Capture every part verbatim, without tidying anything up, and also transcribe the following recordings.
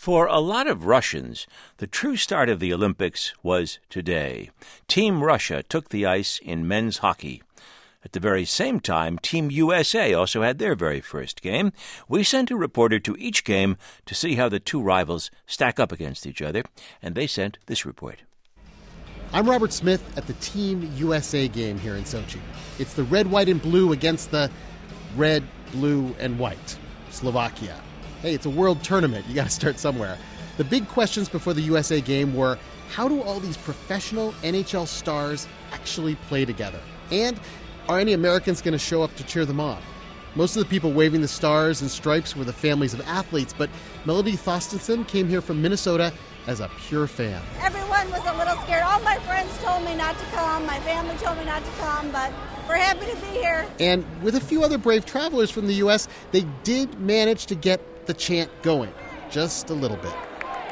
For a lot of Russians, the true start of the Olympics was today. Team Russia took the ice in men's hockey. At the very same time, Team U S A also had their very first game. We sent a reporter to each game to see how the two rivals stack up against each other, and they sent this report. I'm Robert Smith at the Team U S A game here in Sochi. It's the red, white, and blue against the red, blue, and white, Slovakia. Hey, it's a world tournament. You got to start somewhere. The big questions before the U S A game were, how do all these professional N H L stars actually play together? And are any Americans going to show up to cheer them on? Most of the people waving the stars and stripes were the families of athletes, but Melody Thostenson came here from Minnesota as a pure fan. Everyone was a little scared. All my friends told me not to come. My family told me not to come, but we're happy to be here. And with a few other brave travelers from the U S, they did manage to get the chant going, just a little bit.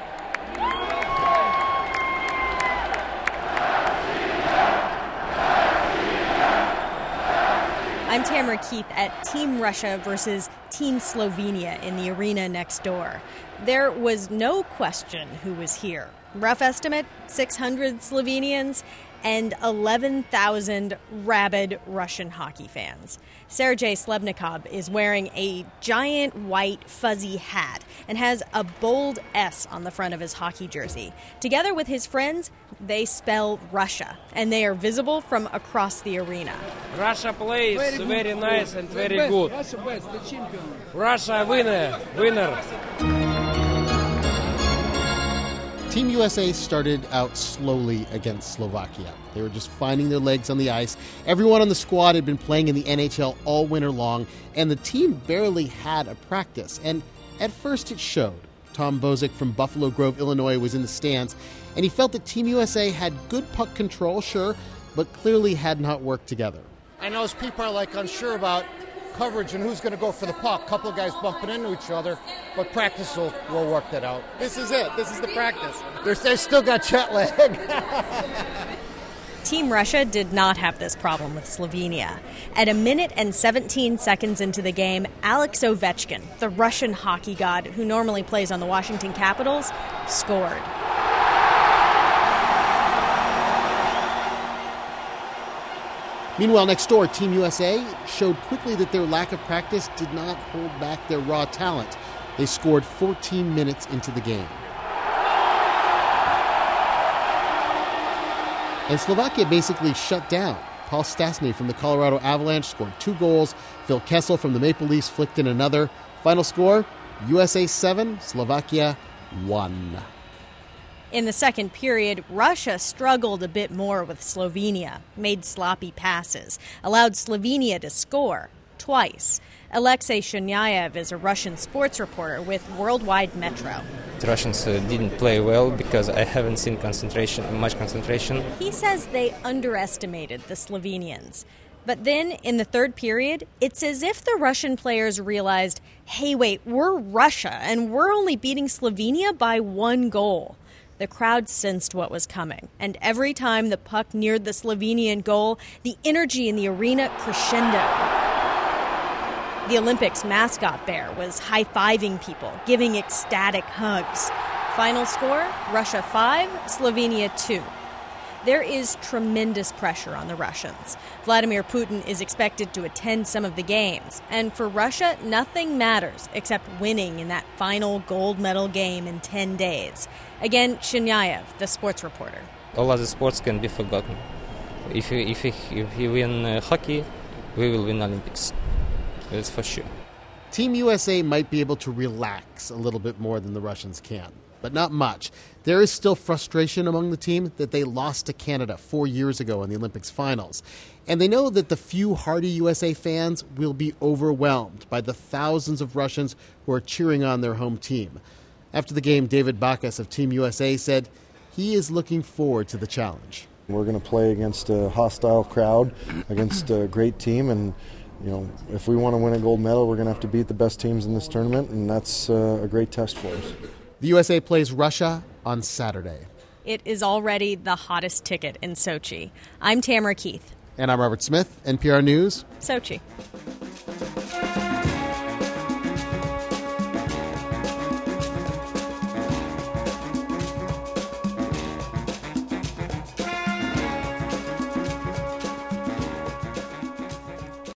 I'm Tamara Keith at Team Russia versus Team Slovenia in the arena next door. There was no question who was here. Rough estimate, six hundred Slovenians and eleven thousand rabid Russian hockey fans. Sergei Slebnikov is wearing a giant white fuzzy hat and has a bold S on the front of his hockey jersey. Together with his friends, they spell Russia, and they are visible from across the arena. Russia plays very, very nice and very good. Russia winner, winner. Team U S A started out slowly against Slovakia. They were just finding their legs on the ice. Everyone on the squad had been playing in the N H L all winter long, and the team barely had a practice. And at first it showed. Tom Bozic from Buffalo Grove, Illinois, was in the stands, and he felt that Team U S A had good puck control, sure, but clearly had not worked together. I know as people are like unsure about coverage and who's going to go for the puck. A couple of guys bumping into each other, but practice will, will work that out. This is it. This is the practice. They're, they still got jet lag. Team Russia did not have this problem with Slovenia. At a minute and seventeen seconds into the game, Alex Ovechkin, the Russian hockey god who normally plays on the Washington Capitals, scored. Meanwhile, next door, Team U S A showed quickly that their lack of practice did not hold back their raw talent. They scored fourteen minutes into the game. And Slovakia basically shut down. Paul Stastny from the Colorado Avalanche scored two goals. Phil Kessel from the Maple Leafs flicked in another. Final score, U S A seven, Slovakia one. In the second period, Russia struggled a bit more with Slovenia, made sloppy passes, allowed Slovenia to score twice. Alexei Shunyayev is a Russian sports reporter with Worldwide Metro. The Russians uh, didn't play well because I haven't seen concentration, much concentration. He says they underestimated the Slovenians. But then, in the third period, it's as if the Russian players realized, hey, wait, we're Russia, and we're only beating Slovenia by one goal. The crowd sensed what was coming, and every time the puck neared the Slovenian goal, the energy in the arena crescendoed. The Olympics mascot bear was high-fiving people, giving ecstatic hugs. Final score, Russia five, Slovenia two. There is tremendous pressure on the Russians. Vladimir Putin is expected to attend some of the games. And for Russia, nothing matters except winning in that final gold medal game in ten days. Again, Shunyayev, the sports reporter. All other sports can be forgotten. If we, if we, if we win uh, hockey, we will win Olympics. That's for sure. Team U S A might be able to relax a little bit more than the Russians can, but not much. There is still frustration among the team that they lost to Canada four years ago in the Olympics finals. And they know that the few hardy U S A fans will be overwhelmed by the thousands of Russians who are cheering on their home team. After the game, David Bacchus of Team U S A said he is looking forward to the challenge. We're going to play against a hostile crowd, against a great team, and you know, if we want to win a gold medal, we're going to have to beat the best teams in this tournament, and that's uh, a great test for us. The U S A plays Russia on Saturday. It is already the hottest ticket in Sochi. I'm Tamara Keith. And I'm Robert Smith, N P R News, Sochi.